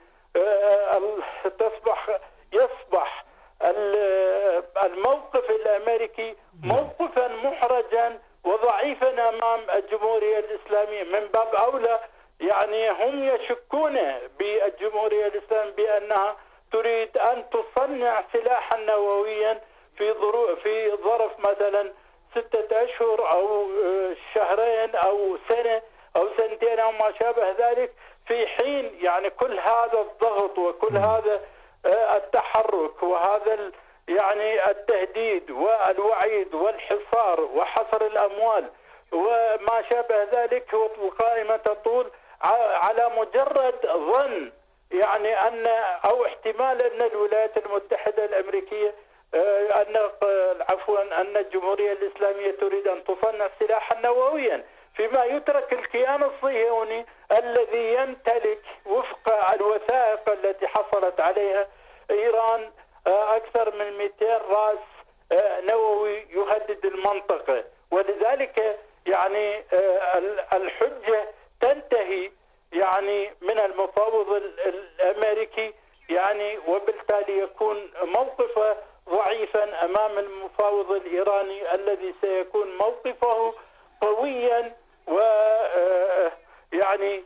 تصبح يصبح الموقف الأمريكي موقفا محرجا وضعيفا أمام الجمهورية الإسلامية. من باب أولى يعني هم يشكون بالجمهورية الإسلامية بأنها تريد أن تصنع سلاحا نوويا في ظروف في ظرف مثلا ستة أشهر أو شهرين أو سنة أو سنتين أو ما شابه ذلك، في حين يعني كل هذا الضغط وكل هذا التحرك وهذا يعني التهديد والوعيد والحصار وحصر الأموال وما شابه ذلك، والقائمة تطول على مجرد ظن يعني أن أو احتمال أن الولايات المتحدة الأمريكية أن عفوا أن الجمهورية الإسلامية تريد أن تصنع سلاحا نوويا، فيما يترك الكيان الصهيوني الذي يمتلك وفق الوثائق التي حصلت عليها إيران أكثر من مئتين رأس نووي يهدد المنطقة. ولذلك يعني الحجة تنتهي يعني من المفاوض الأمريكي يعني، وبالتالي يكون موقفه ضعيفا أمام المفاوض الإيراني الذي سيكون موقفه قويا و يعني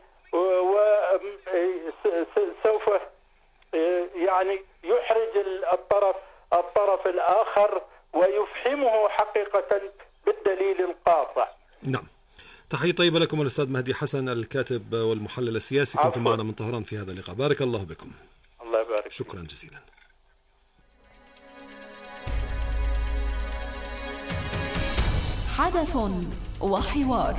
وسوف يعني يحرج الطرف الطرف الآخر ويفهمه حقيقة بالدليل القاطع. نعم. تحية طيبة لكم الأستاذ مهدي حسن الكاتب والمحلل السياسي، كنتم معنا من طهران في هذا اللقاء. بارك الله بكم. الله يبارك. شكرا جزيلا. حدث وحوار.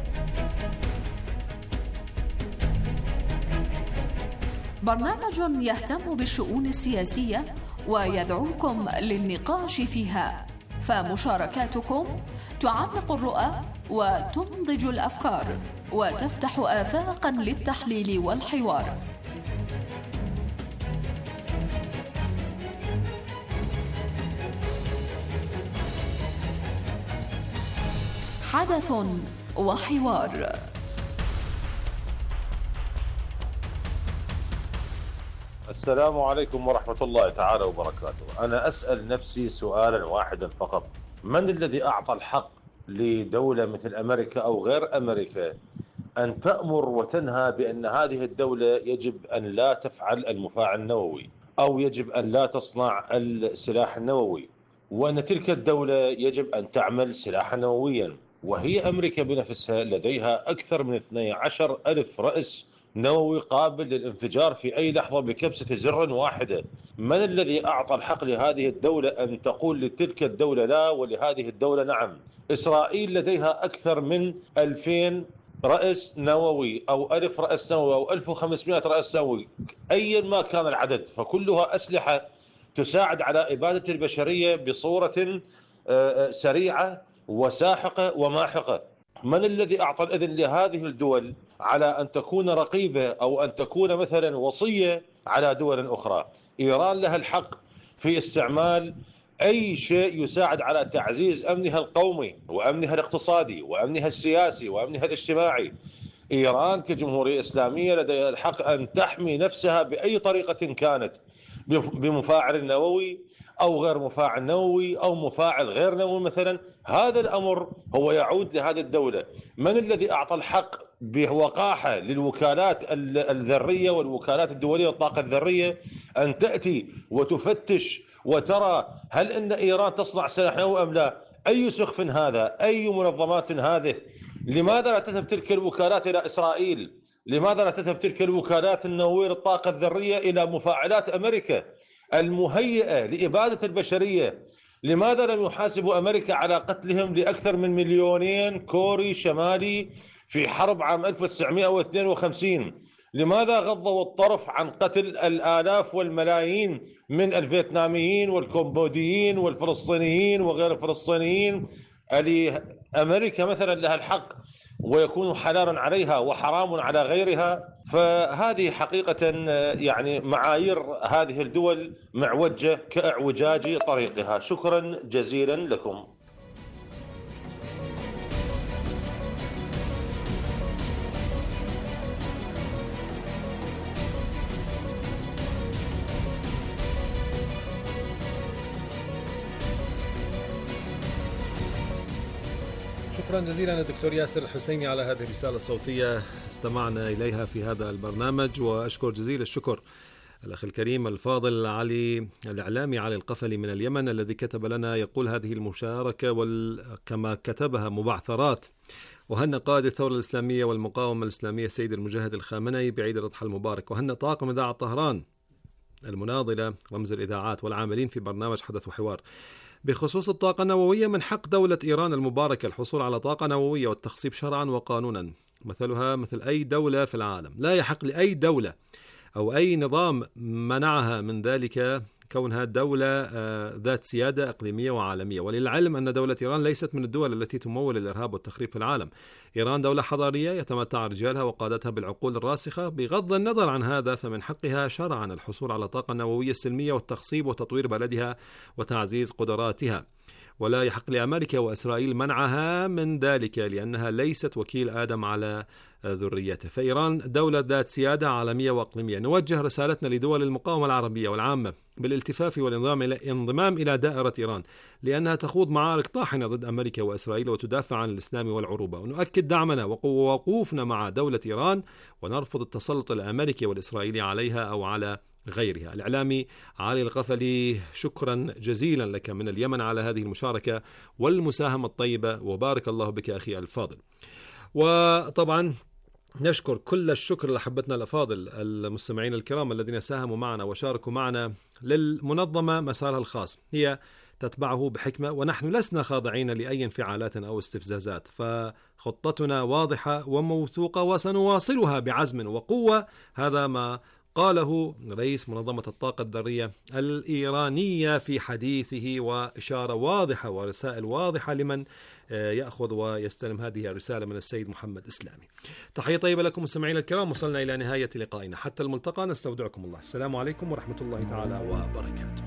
برنامج يهتم بالشؤون السياسية ويدعوكم للنقاش فيها، فمشاركاتكم تعمق الرؤى وتنضج الأفكار وتفتح آفاقا للتحليل والحوار. حدث وحوار. السلام عليكم ورحمة الله تعالى وبركاته. أنا أسأل نفسي سؤالا واحدا فقط: من الذي أعطى الحق لدولة مثل أمريكا أو غير أمريكا أن تأمر وتنهى بأن هذه الدولة يجب أن لا تفعل المفاعل النووي أو يجب أن لا تصنع السلاح النووي، وأن تلك الدولة يجب أن تعمل سلاحا نوويا، وهي أمريكا بنفسها لديها أكثر من اثني عشر ألف رأس نووي قابل للانفجار في أي لحظة بكبسة زر واحدة؟ من الذي أعطى الحق لهذه الدولة أن تقول لتلك الدولة لا ولهذه الدولة نعم؟ إسرائيل لديها أكثر من ألفين رأس نووي أو ألف رأس نووي أو ألف وخمسمائة رأس نووي، أيا ما كان العدد، فكلها أسلحة تساعد على إبادة البشرية بصورة سريعة وساحقة وماحقة. من الذي أعطى الإذن لهذه الدول على أن تكون رقيبة أو أن تكون مثلا وصية على دول أخرى؟ إيران لها الحق في استعمال أي شيء يساعد على تعزيز أمنها القومي وأمنها الاقتصادي وأمنها السياسي وأمنها الاجتماعي. إيران كجمهورية إسلامية لديها الحق أن تحمي نفسها بأي طريقة كانت، بمفاعل نووي أو غير مفاعل نووي أو مفاعل غير نووي مثلا. هذا الأمر هو يعود لهذه الدولة. من الذي أعطى الحق بوقاحة للوكالات الذرية والوكالات الدولية للطاقة الذرية أن تأتي وتفتش وترى هل أن إيران تصنع سلاح نووي أم لا؟ أي سخف هذا؟ أي منظمات هذه؟ لماذا لا تذهب تلك الوكالات إلى إسرائيل؟ لماذا لا تذهب تلك الوكالات النووية للطاقة الذرية إلى مفاعلات أمريكا المهيئة لإبادة البشرية؟ لماذا لم يحاسبوا أمريكا على قتلهم لأكثر من مليونين كوري شمالي في حرب عام ألف وتسعمائة واثنين وخمسين؟ لماذا غضوا الطرف عن قتل الآلاف والملايين من الفيتناميين والكمبوديين والفلسطينيين وغير الفلسطينيين؟ أمريكا مثلا لها الحق ويكون حلالا عليها وحرام على غيرها. فهذه حقيقة يعني معايير هذه الدول معوجة كاعوجاج طريقها. شكرا جزيلا لكم. شكرا شكرا جزيلا الدكتور ياسر الحسيني على هذه الرسالة الصوتية استمعنا إليها في هذا البرنامج، وأشكر جزيل الشكر الأخ الكريم الفاضل علي الإعلامي علي القفلي من اليمن الذي كتب لنا يقول هذه المشاركة كما كتبها مبعثرات وهن قائد الثورة الإسلامية والمقاومة الإسلامية السيد المجاهد الخامنئي بعيد الأضحى المبارك، وهن طاقم إذاعة طهران المناضلة رمز الإذاعات والعاملين في برنامج حدث وحوار. بخصوص الطاقة النووية، من حق دولة إيران المباركة الحصول على طاقة نووية والتخصيب شرعا وقانونا مثلها مثل أي دولة في العالم. لا يحق لأي دولة أو أي نظام منعها من ذلك كونها دولة ذات سيادة إقليمية وعالمية. وللعلم أن دولة إيران ليست من الدول التي تمول الإرهاب والتخريب في العالم. إيران دولة حضارية يتمتع رجالها وقادتها بالعقول الراسخة. بغض النظر عن هذا فمن حقها شرعا الحصول على طاقة نووية سلمية والتخصيب وتطوير بلدها وتعزيز قدراتها، ولا يحق لأمريكا وإسرائيل منعها من ذلك لأنها ليست وكيل آدم على ذريته. فإيران دولة ذات سيادة عالمية وإقليمية. نوجه رسالتنا لدول المقاومة العربية والعامة بالالتفاف والانضمام إلى دائرة إيران لأنها تخوض معارك طاحنة ضد أمريكا وإسرائيل وتدافع عن الإسلام والعروبة، ونؤكد دعمنا ووقوفنا مع دولة إيران ونرفض التسلط الأمريكي والإسرائيلي عليها أو على غيرها. الإعلامي علي القفلي، شكرا جزيلا لك من اليمن على هذه المشاركة والمساهمة الطيبة، وبارك الله بك أخي الفاضل. وطبعا نشكر كل الشكر لأحبتنا الأفاضل المستمعين الكرام الذين ساهموا معنا وشاركوا معنا. للمنظمة مسارها الخاص، هي تتبعه بحكمة، ونحن لسنا خاضعين لأي انفعالات أو استفزازات، فخطتنا واضحة وموثوقة وسنواصلها بعزم وقوة. هذا ما قاله رئيس منظمة الطاقة الذرية الإيرانية في حديثه، وإشارة واضحة ورسائل واضحة لمن يأخذ ويستلم هذه الرسالة من السيد محمد إسلامي. تحية طيبة لكم مستمعينا الكرام، وصلنا إلى نهاية لقائنا. حتى الملتقى، نستودعكم الله. السلام عليكم ورحمة الله تعالى وبركاته.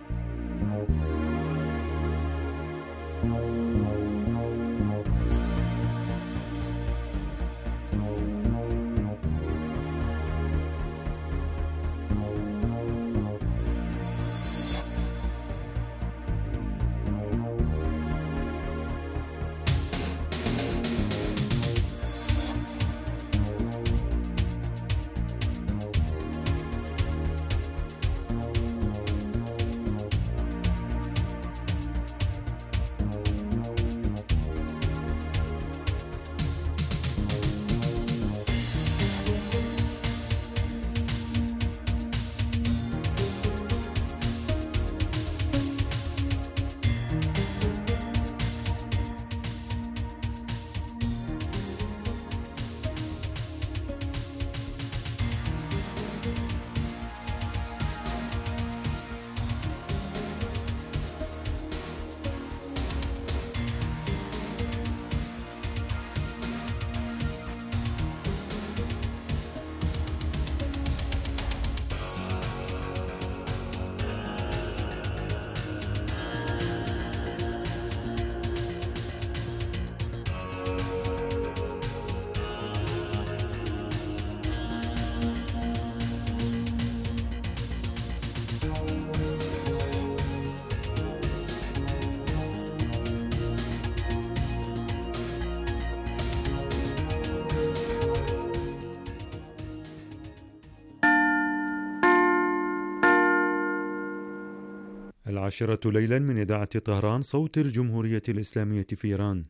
العاشرة ليلا من إذاعة طهران، صوت الجمهورية الإسلامية في إيران.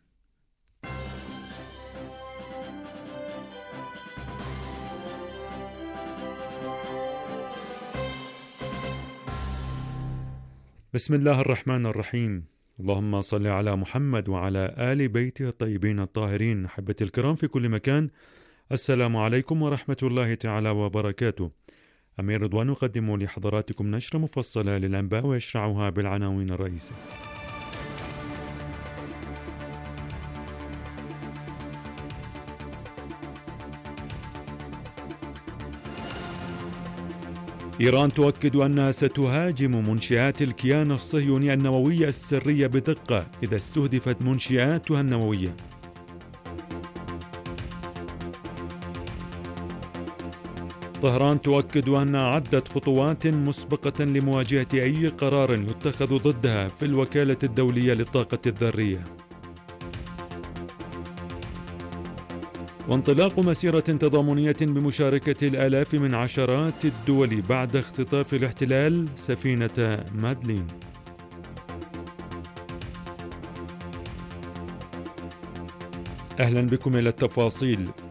بسم الله الرحمن الرحيم. اللهم صل على محمد وعلى آل بيته الطيبين الطاهرين. أحبتي الكرام في كل مكان، السلام عليكم ورحمة الله تعالى وبركاته. أمير رضوان يقدم لحضراتكم نشرة مفصلة للأنباء ويشرعها بالعناوين الرئيسية. إيران تؤكد أنها ستهاجم منشآت الكيان الصهيوني النووية السرية بدقة إذا استهدفت منشآتها النووية. طهران تؤكد أنها عدت خطوات مسبقة لمواجهة أي قرار يتخذ ضدها في الوكالة الدولية للطاقة الذرية. وانطلاق مسيرة تضامنية بمشاركة الآلاف من عشرات الدول بعد اختطاف الاحتلال سفينة مادلين. أهلا بكم إلى التفاصيل.